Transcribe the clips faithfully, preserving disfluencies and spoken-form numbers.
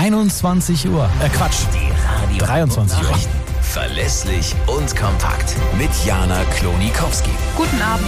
einundzwanzig Uhr. Äh, Quatsch. Die Radio dreiundzwanzig Uhr. Verlässlich und kompakt mit Jana Klonikowski. Guten Abend.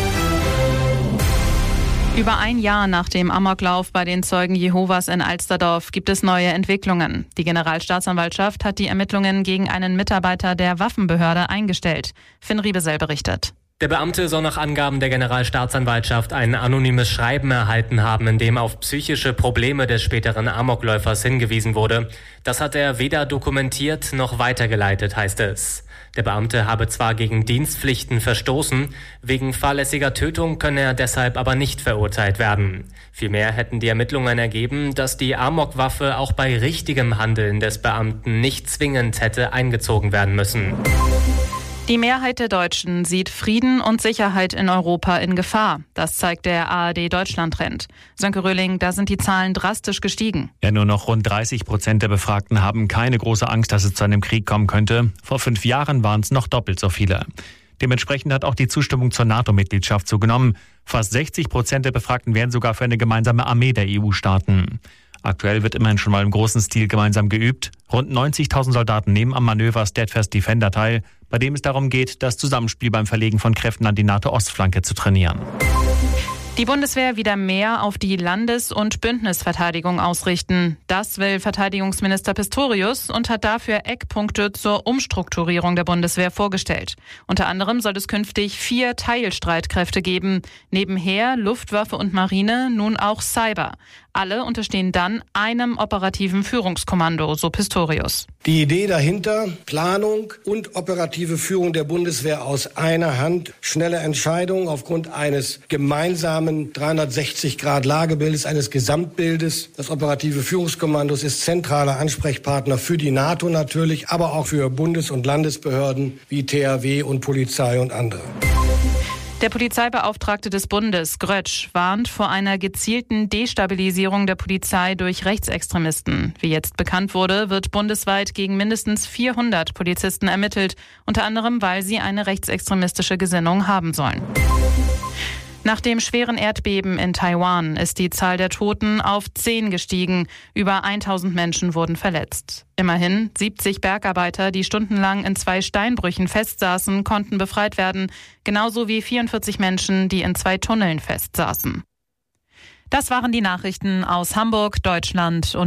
Über ein Jahr nach dem Amoklauf bei den Zeugen Jehovas in Alsterdorf gibt es neue Entwicklungen. Die Generalstaatsanwaltschaft hat die Ermittlungen gegen einen Mitarbeiter der Waffenbehörde eingestellt. Finn Riebesell berichtet. Der Beamte soll nach Angaben der Generalstaatsanwaltschaft ein anonymes Schreiben erhalten haben, in dem auf psychische Probleme des späteren Amokläufers hingewiesen wurde. Das hat er weder dokumentiert noch weitergeleitet, heißt es. Der Beamte habe zwar gegen Dienstpflichten verstoßen, wegen fahrlässiger Tötung könne er deshalb aber nicht verurteilt werden. Vielmehr hätten die Ermittlungen ergeben, dass die Amokwaffe auch bei richtigem Handeln des Beamten nicht zwingend hätte eingezogen werden müssen. Die Mehrheit der Deutschen sieht Frieden und Sicherheit in Europa in Gefahr. Das zeigt der A R D-Deutschland-Trend. Sönke Röhling, da sind die Zahlen drastisch gestiegen. Ja, nur noch rund dreißig Prozent der Befragten haben keine große Angst, dass es zu einem Krieg kommen könnte. Vor fünf Jahren waren es noch doppelt so viele. Dementsprechend hat auch die Zustimmung zur NATO-Mitgliedschaft zugenommen. Fast sechzig Prozent der Befragten wären sogar für eine gemeinsame Armee der E U-Staaten. Aktuell wird immerhin schon mal im großen Stil gemeinsam geübt. Rund neunzigtausend Soldaten nehmen am Manöver Steadfast Defender teil, bei dem es darum geht, das Zusammenspiel beim Verlegen von Kräften an die NATO-Ostflanke zu trainieren. Die Bundeswehr wieder mehr auf die Landes- und Bündnisverteidigung ausrichten. Das will Verteidigungsminister Pistorius und hat dafür Eckpunkte zur Umstrukturierung der Bundeswehr vorgestellt. Unter anderem soll es künftig vier Teilstreitkräfte geben. Neben Heer, Luftwaffe und Marine nun auch Cyber. Alle unterstehen dann einem operativen Führungskommando, so Pistorius. Die Idee dahinter, Planung und operative Führung der Bundeswehr aus einer Hand, schnelle Entscheidungen aufgrund eines gemeinsamen dreihundertsechzig Grad Lagebildes, eines Gesamtbildes. Das operative Führungskommando ist zentraler Ansprechpartner für die NATO natürlich, aber auch für Bundes- und Landesbehörden wie T H W und Polizei und andere. Der Polizeibeauftragte des Bundes, Grötsch, warnt vor einer gezielten Destabilisierung der Polizei durch Rechtsextremisten. Wie jetzt bekannt wurde, wird bundesweit gegen mindestens vierhundert Polizisten ermittelt, unter anderem, weil sie eine rechtsextremistische Gesinnung haben sollen. Nach dem schweren Erdbeben in Taiwan ist die Zahl der Toten auf zehn gestiegen. Über tausend Menschen wurden verletzt. Immerhin siebzig Bergarbeiter, die stundenlang in zwei Steinbrüchen festsaßen, konnten befreit werden. Genauso wie vierundvierzig Menschen, die in zwei Tunneln festsaßen. Das waren die Nachrichten aus Hamburg, Deutschland und